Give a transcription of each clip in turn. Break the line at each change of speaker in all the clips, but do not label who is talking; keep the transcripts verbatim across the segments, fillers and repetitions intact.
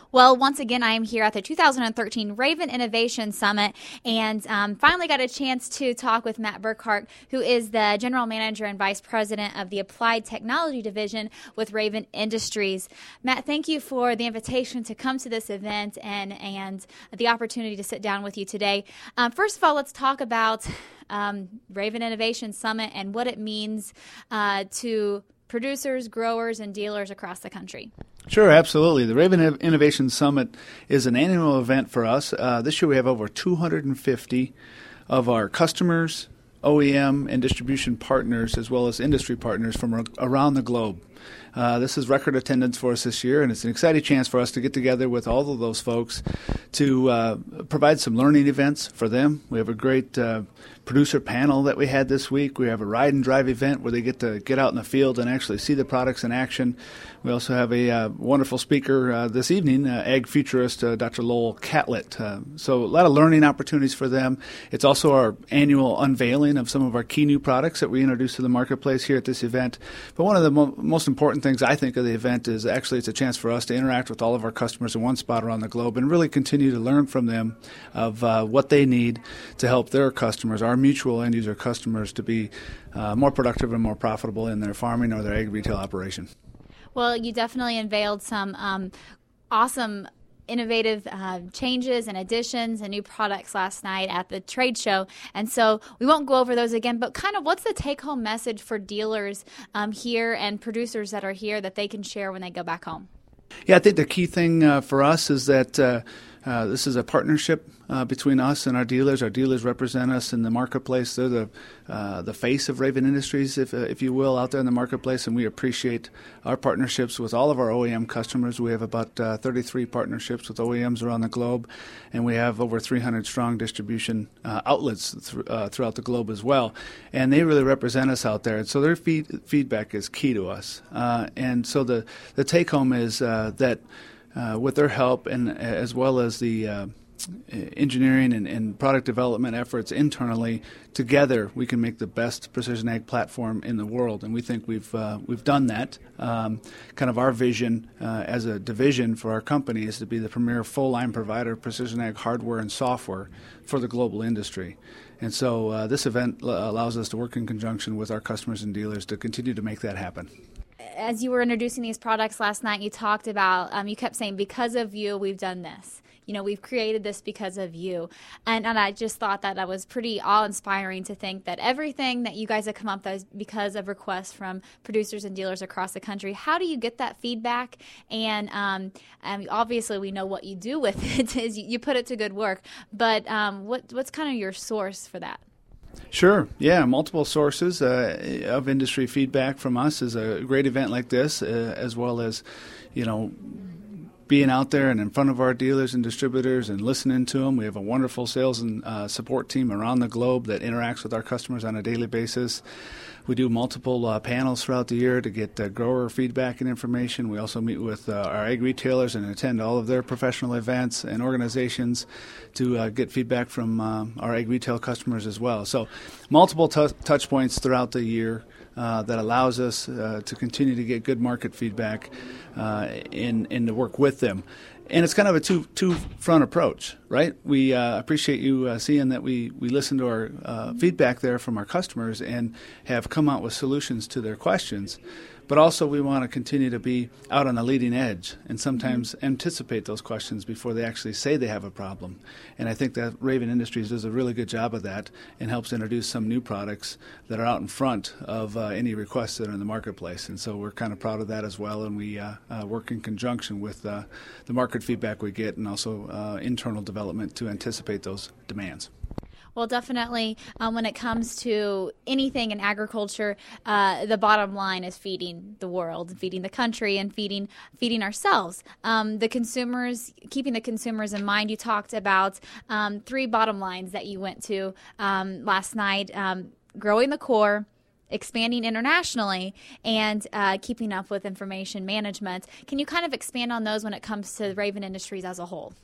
Well, once again, I am here at the two thousand thirteen Raven Innovation Summit, and um, finally got a chance to talk with Matt Burkhart, who is the General Manager and Vice President of the Applied Technology Division with Raven Industries. Matt, thank you for the invitation to come to this event and, and the opportunity to sit down with you today. Um, first of all, let's talk about um, Raven Innovation Summit and what it means uh, to producers, growers, and dealers across the country.
Sure, absolutely. The Raven Innovation Summit is an annual event for us. Uh, this year we have over two hundred fifty of our customers, O E M, and distribution partners, as well as industry partners from around the globe. Uh, this is record attendance for us this year, and it's an exciting chance for us to get together with all of those folks to uh, provide some learning events for them. We have a great uh, producer panel that we had this week. We have a ride and drive event where they get to get out in the field and actually see the products in action. We also have a uh, wonderful speaker uh, this evening, uh, ag futurist uh, Doctor Lowell Catlett. Uh, so a lot of learning opportunities for them. It's also our annual unveiling of some of our key new products that we introduce to the marketplace here at this event. But one of the mo- most important things I think of the event is actually it's a chance for us to interact with all of our customers in one spot around the globe and really continue to learn from them of uh, what they need to help their customers, our mutual end user customers, to be uh, more productive and more profitable in their farming or their ag retail operation.
Well, you definitely unveiled some um, awesome innovative uh, changes and additions and new products last night at the trade show. And so we won't go over those again, but kind of what's the take-home message for dealers um, here and producers that are here that they can share when they go back home?
Yeah, I think the key thing uh, for us is that uh, uh, this is a partnership uh, between us and our dealers. Our dealers represent us in the marketplace. They're the uh, the face of Raven Industries, if uh, if you will, out there in the marketplace, and we appreciate our partnerships with all of our O E M customers. We have about uh, thirty-three partnerships with O E Ms around the globe, and we have over three hundred strong distribution uh, outlets th- uh, throughout the globe as well. And they really represent us out there. And so their feed- feedback is key to us. Uh, and so the, the take-home is uh, that uh, with their help and as well as the uh, engineering and, and product development efforts internally, together we can make the best precision ag platform in the world, and we think we've uh, we've done that. Um, kind of our vision uh, as a division for our company is to be the premier full-line provider of precision ag hardware and software for the global industry. And so uh, this event l- allows us to work in conjunction with our customers and dealers to continue to make that happen.
As you were introducing these products last night, you talked about, um, you kept saying, because of you, we've done this. You know, we've created this because of you. And, and I just thought that that was pretty awe-inspiring to think that everything that you guys have come up with is because of requests from producers and dealers across the country. How do you get that feedback? And um, um, obviously we know what you do with it is you, you put it to good work. But um, what what's kind of your source for that?
Sure. Yeah, multiple sources uh, of industry feedback from us is a great event like this, uh, as well as, you know, being out there and in front of our dealers and distributors and listening to them. We have a wonderful sales and uh, support team around the globe that interacts with our customers on a daily basis. We do multiple uh, panels throughout the year to get uh, grower feedback and information. We also meet with uh, our ag retailers and attend all of their professional events and organizations to uh, get feedback from uh, our ag retail customers as well. So multiple t- touch points throughout the year uh, that allows us uh, to continue to get good market feedback uh, and, and to work with them. And it's kind of a two two front approach, right? We uh, appreciate you uh, seeing that we, we listen to our uh, feedback there from our customers and have come out with solutions to their questions. But also we want to continue to be out on the leading edge and sometimes anticipate those questions before they actually say they have a problem. And I think that Raven Industries does a really good job of that and helps introduce some new products that are out in front of uh, any requests that are in the marketplace. And so we're kind of proud of that as well, and we uh, uh, work in conjunction with uh, the market feedback we get and also uh, internal development to anticipate those demands.
Well, definitely um, when it comes to anything in agriculture, uh, the bottom line is feeding the world, feeding the country, and feeding feeding ourselves. Um, the consumers, keeping the consumers in mind. You talked about um, three bottom lines that you went to um, last night, um, growing the core, expanding internationally, and uh, keeping up with information management. Can you kind of expand on those when it comes to Raven Industries as a whole?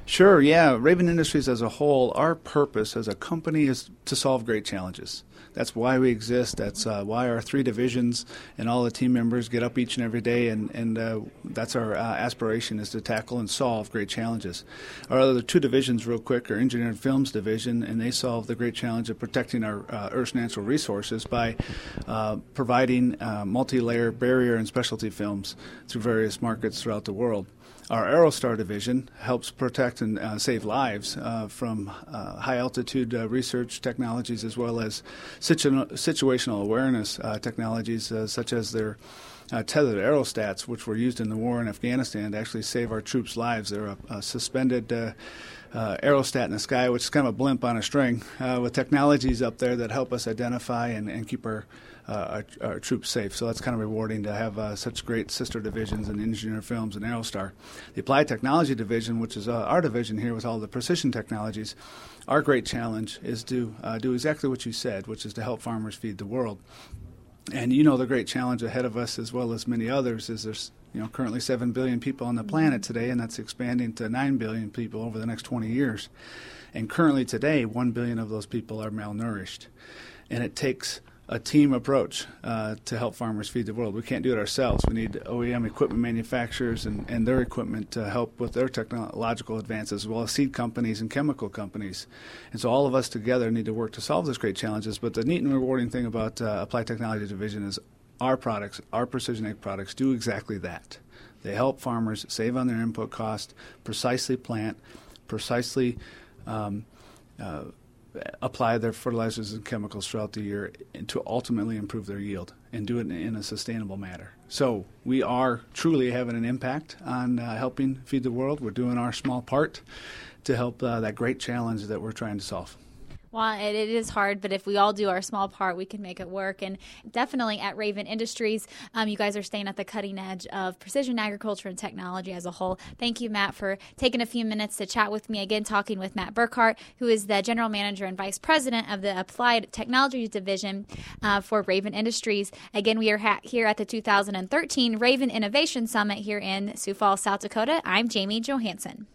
Sure, yeah. Raven Industries as a whole, our purpose as a company is to solve great challenges. That's why we exist. That's uh, why our three divisions and all the team members get up each and every day, and, and uh, that's our uh, aspiration, is to tackle and solve great challenges. Our other two divisions, real quick, are Engineered Films Division, and they solve the great challenge of protecting our uh, Earth's natural resources by uh, providing uh, multi-layer barrier and specialty films through various markets throughout the world. Our Aerostar division helps protect and uh, save lives uh, from uh, high-altitude uh, research technologies, as well as situ- situational awareness uh, technologies, uh, such as their uh, tethered aerostats, which were used in the war in Afghanistan to actually save our troops' lives. They're a, a suspended uh, uh, aerostat in the sky, which is kind of a blimp on a string, uh, with technologies up there that help us identify and, and keep our Uh, our, our troops safe. So that's kind of rewarding to have uh, such great sister divisions in Engineered Films and Aerostar. The Applied Technology Division, which is uh, our division here with all the precision technologies, our great challenge is to uh, do exactly what you said, which is to help farmers feed the world. And you know the great challenge ahead of us, as well as many others, is there's you know currently seven billion people on the planet today, and that's expanding to nine billion people over the next twenty years. And currently today, one billion of those people are malnourished. And it takes a team approach uh, to help farmers feed the world. We can't do it ourselves. We need O E M equipment manufacturers and, and their equipment to help with their technological advances, as well as seed companies and chemical companies. And so all of us together need to work to solve those great challenges. But the neat and rewarding thing about uh, Applied Technology Division is our products, our precision ag products, do exactly that. They help farmers save on their input cost, precisely plant, precisely um, uh, apply their fertilizers and chemicals throughout the year to ultimately improve their yield and do it in a sustainable manner. So we are truly having an impact on uh, helping feed the world. We're doing our small part to help uh, that great challenge that we're trying to solve.
Well, it, it is hard, but if we all do our small part, we can make it work. And definitely at Raven Industries, um, you guys are staying at the cutting edge of precision agriculture and technology as a whole. Thank you, Matt, for taking a few minutes to chat with me. Again, talking with Matt Burkhart, who is the General Manager and Vice President of the Applied Technology Division uh, for Raven Industries. Again, we are ha- here at the two thousand thirteen Raven Innovation Summit here in Sioux Falls, South Dakota. I'm Jamie Johansson.